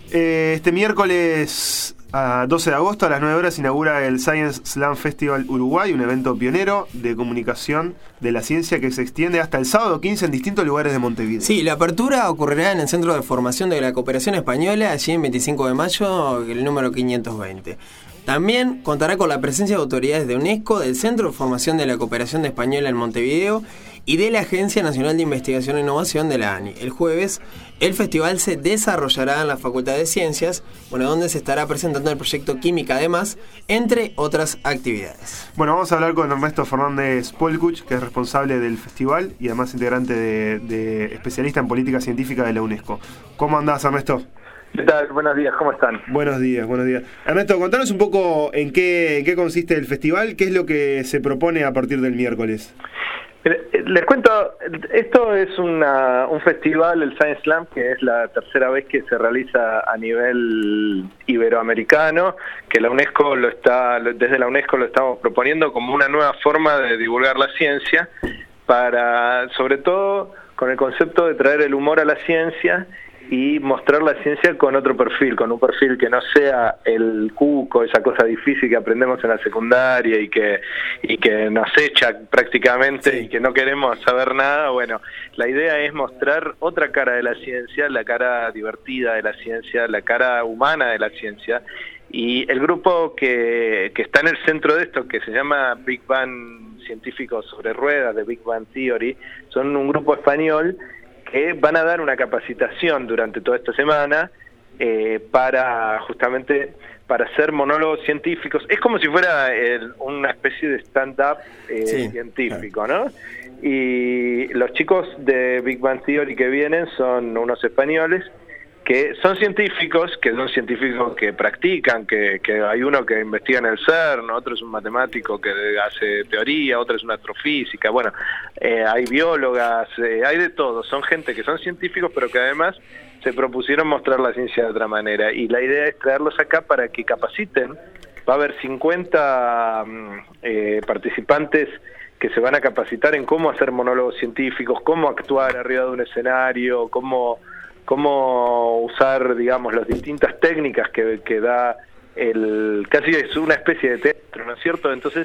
Este miércoles 12 de agosto a las 9 horas inaugura el Science Slam Festival Uruguay, un evento pionero de comunicación de la ciencia que se extiende hasta el sábado 15 en distintos lugares de Montevideo. Sí, la apertura ocurrirá en el Centro de Formación de la Cooperación Española, allí en 25 de mayo, el número 520. También contará con la presencia de autoridades de UNESCO, del Centro de Formación de la Cooperación Española en Montevideo y de la Agencia Nacional de Investigación e Innovación de la ANI. El jueves, el festival se desarrollará en la Facultad de Ciencias, donde se estará presentando el proyecto Química además, entre otras actividades. Bueno, vamos a hablar con Ernesto Fernández Polkuch, que es responsable del festival y además integrante de especialista en política científica de la UNESCO. ¿Cómo andás, Ernesto? ¿Qué tal? Buenos días, ¿cómo están? Buenos días. Ernesto, contanos un poco en qué consiste el festival, qué es lo que se propone a partir del miércoles. Les cuento, esto es un festival, el Science Slam, que es la tercera vez que se realiza a nivel iberoamericano, que la UNESCO desde la UNESCO lo estamos proponiendo como una nueva forma de divulgar la ciencia, sobre todo con el concepto de traer el humor a la ciencia y mostrar la ciencia con otro perfil, con un perfil que no sea el cuco, esa cosa difícil que aprendemos en la secundaria y que nos echa prácticamente, sí, y que no queremos saber nada. Bueno, la idea es mostrar otra cara de la ciencia, la cara divertida de la ciencia, la cara humana de la ciencia, y el grupo que está en el centro de esto, que se llama Big Bang Científicos sobre Ruedas, de Big Bang Theory, son un grupo español que van a dar una capacitación durante toda esta semana para hacer monólogos científicos. Es como si fuera una especie de stand-up científico, claro, ¿no? Y los chicos de Big Bang Theory que vienen son unos españoles que son científicos que practican, que hay uno que investiga en el CERN, otro es un matemático que hace teoría, otro es una astrofísica, bueno, hay biólogas, hay de todo, son gente que son científicos pero que además se propusieron mostrar la ciencia de otra manera, y la idea es traerlos acá para que capaciten. Va a haber 50 participantes que se van a capacitar en cómo hacer monólogos científicos, cómo actuar arriba de un escenario, cómo usar, digamos, las distintas técnicas que da casi es una especie de teatro, ¿no es cierto? Entonces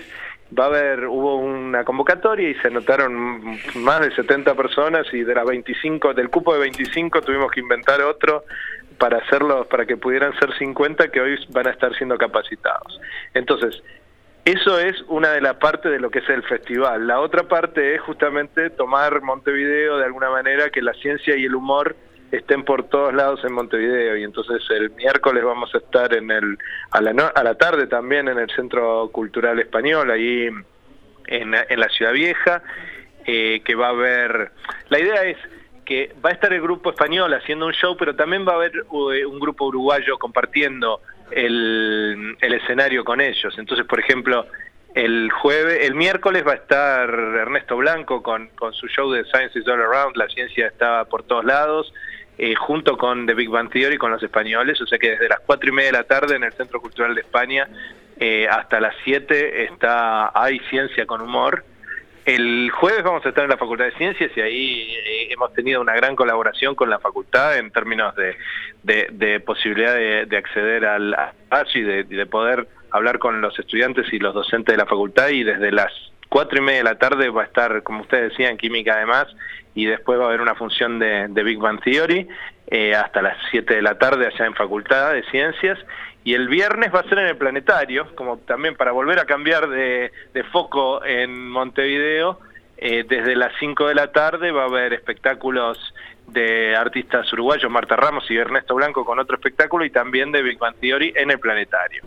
hubo una convocatoria y se anotaron más de 70 personas, y de las 25, del cupo de 25 tuvimos que inventar otro para que pudieran ser 50 que hoy van a estar siendo capacitados. Entonces, eso es una de las partes de lo que es el festival. La otra parte es justamente tomar Montevideo de alguna manera, que la ciencia y el humor estén por todos lados en Montevideo, y entonces el miércoles vamos a estar a la tarde también en el Centro Cultural Español, ahí en la Ciudad Vieja, que va a haber, la idea es que va a estar el grupo español haciendo un show, pero también va a haber un grupo uruguayo compartiendo el escenario con ellos. Entonces, por ejemplo, el miércoles va a estar Ernesto Blanco con su show de Science is All Around, la ciencia está por todos lados, junto con The Big Bang Theory, con los españoles, o sea que desde las 4:30 de la tarde en el Centro Cultural de España hasta las 7 hay ciencia con humor. El jueves vamos a estar en la Facultad de Ciencias, y ahí hemos tenido una gran colaboración con la facultad en términos de posibilidad de acceder al espacio y de poder hablar con los estudiantes y los docentes de la facultad, y desde las 4:30 de la tarde va a estar, como ustedes decían, Química además, y después va a haber una función de Big Bang Theory hasta las 7 de la tarde allá en Facultad de Ciencias, y el viernes va a ser en el Planetario, como también para volver a cambiar de foco en Montevideo. Desde las 5 de la tarde va a haber espectáculos de artistas uruguayos, Marta Ramos y Ernesto Blanco con otro espectáculo, y también de Big Bang Theory en el Planetario.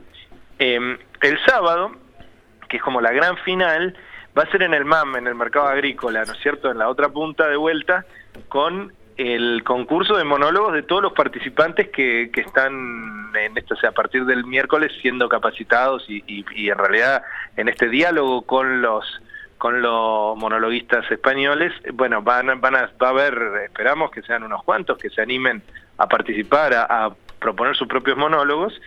El sábado, que es como la gran final, va a ser en el MAM, en el Mercado Agrícola, ¿no es cierto?, en la otra punta de vuelta, con el concurso de monólogos de todos los participantes que están en esto, o sea, a partir del miércoles siendo capacitados y en realidad en este diálogo con los monologuistas españoles. Bueno, va a haber, esperamos que sean unos cuantos que se animen a participar, a proponer sus propios monólogos,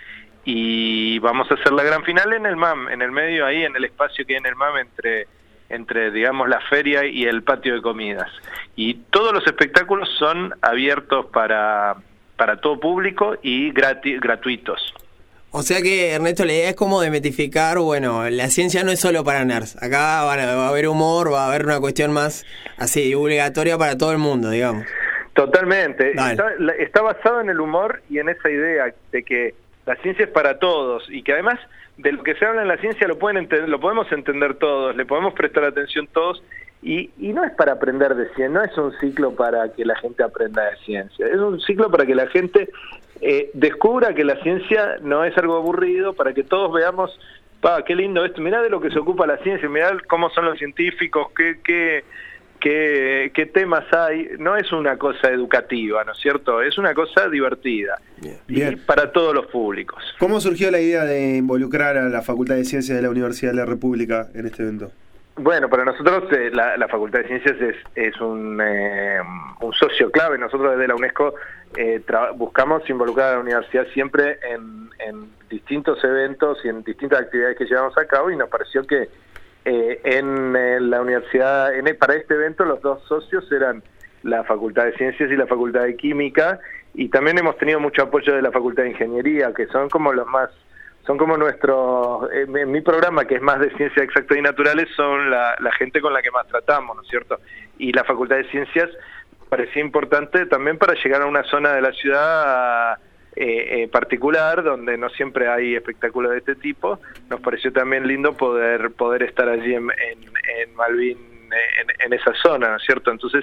y vamos a hacer la gran final en el MAM, en el medio, ahí en el espacio que hay en el MAM entre digamos la feria y el patio de comidas, y todos los espectáculos son abiertos para para todo público y gratuitos. O sea que, Ernesto, la idea es como desmitificar, bueno, la ciencia no es solo para nerds. Acá va a haber humor, va a haber una cuestión más así, obligatoria para todo el mundo, digamos. Totalmente. Está basado en el humor y en esa idea de que la ciencia es para todos y que además de lo que se habla en la ciencia lo podemos entender todos, le podemos prestar atención todos y no es para aprender de ciencia, no es un ciclo para que la gente aprenda de ciencia, es un ciclo para que la gente descubra que la ciencia no es algo aburrido, para que todos veamos, qué lindo esto, mirá de lo que se ocupa la ciencia, mirá cómo son los científicos, qué temas hay. No es una cosa educativa, ¿no es cierto? Es una cosa divertida. Bien. Y para todos los públicos. ¿Cómo surgió la idea de involucrar a la Facultad de Ciencias de la Universidad de la República en este evento? Bueno, para nosotros la Facultad de Ciencias es un socio clave. Nosotros desde la UNESCO buscamos involucrar a la universidad siempre en distintos eventos y en distintas actividades que llevamos a cabo, y nos pareció que en la universidad, para este evento los dos socios eran la Facultad de Ciencias y la Facultad de Química, y también hemos tenido mucho apoyo de la Facultad de Ingeniería, que son como nuestro, en mi programa, que es más de ciencias exactas y naturales, son la gente con la que más tratamos, ¿no es cierto? Y la Facultad de Ciencias parecía importante también para llegar a una zona de la ciudad particular, donde no siempre hay espectáculos de este tipo. Nos pareció también lindo poder estar allí en Malvin, en esa zona, ¿no es cierto? Entonces,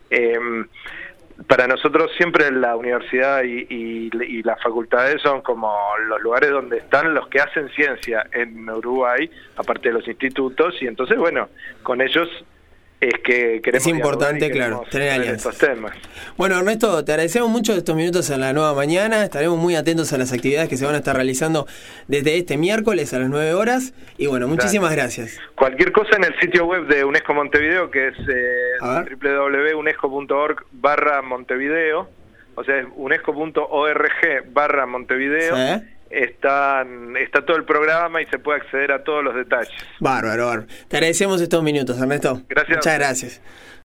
para nosotros siempre la universidad y las facultades son como los lugares donde están los que hacen ciencia en Uruguay, aparte de los institutos, y entonces, bueno, con ellos es que queremos... Es importante, claro, tener alianzas. Estos temas. Bueno, Ernesto, te agradecemos mucho estos minutos en la nueva mañana. Estaremos muy atentos a las actividades que se van a estar realizando desde este miércoles a las 9 horas. Y bueno, muchísimas gracias. Cualquier cosa en el sitio web de UNESCO Montevideo, que es www.unesco.org/Montevideo, o sea, es unesco.org/Montevideo. ¿Sí? Está todo el programa y se puede acceder a todos los detalles. Bárbaro. Te agradecemos estos minutos, Ernesto. Gracias. Muchas gracias.